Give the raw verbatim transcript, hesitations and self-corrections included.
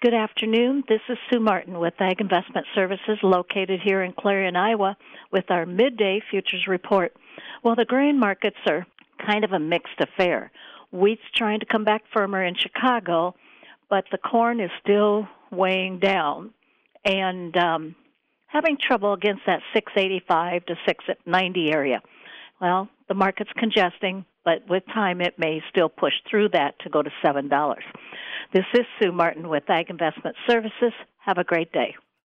Good afternoon. This is Sue Martin with Ag Investment Services located here in Clarion, Iowa with our midday futures report. Well, the grain markets are kind of a mixed affair. Wheat's trying to come back firmer in Chicago, but the corn is still weighing down and um, having trouble against that six eighty-five to six ninety area. Well, the market's congesting, but with time it may still push through that to go to seven dollars. This is Sue Martin with Ag Investment Services. Have a great day.